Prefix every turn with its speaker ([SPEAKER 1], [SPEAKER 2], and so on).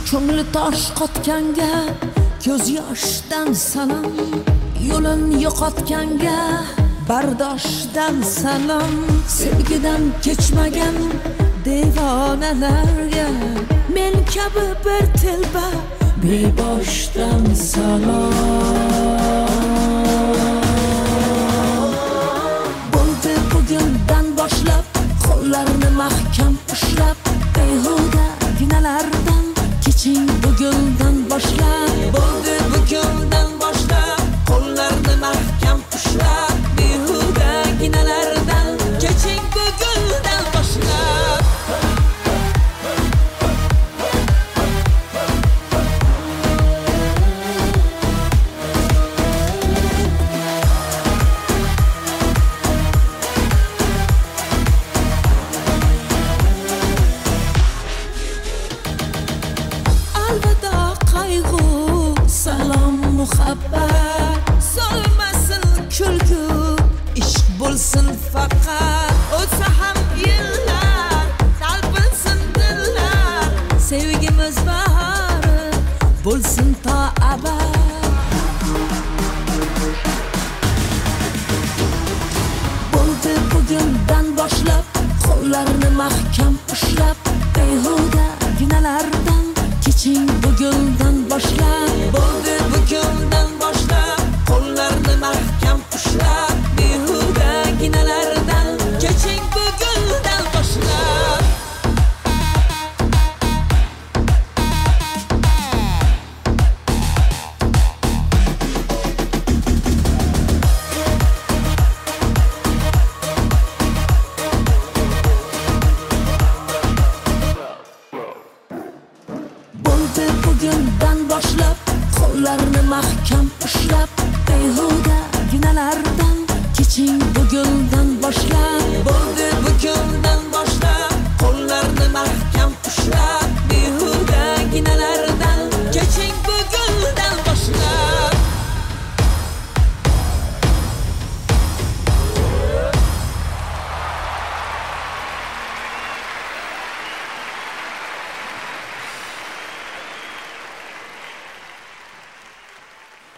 [SPEAKER 1] ko'ngli tosh qotganga ko'z yoshdan salom, yo'lin yo'qotganga bardoshdan salom. Sevgidan kechmagan devonalarga men kabi bir telba beboshdan salom. Bo'ldi bugundan boshlab qo'llarni mahkam ushlab, behuda ginalardan keching bugundan boshlab. Bo'ldi bugundan boshlab qo'llarni mahkam ushlab, behuda ginalardan keching bugundan boshlab. Alvida qayg'u, salom muhabbat, solmasin kulgu, ishq bo'lsin faqat. O'tsa ham yillar, talpinsin dillar, sevgimiz bahori bo'lsin to abad. Bo'ldi bugundan boshlab qo'llarni mahkam ushlab, behuda ginalardan keching bugundan boshlab. Bo'ldi bugundan boshlab qo'llarni mahkam ushlab, behuda ginalardan keching bugundan boshlab. Bo'ldi bugundan boshlab qo'llarni mahkam ushlab, behuda ginalardan keching bugundan boshlab. Bo'ldi bugundan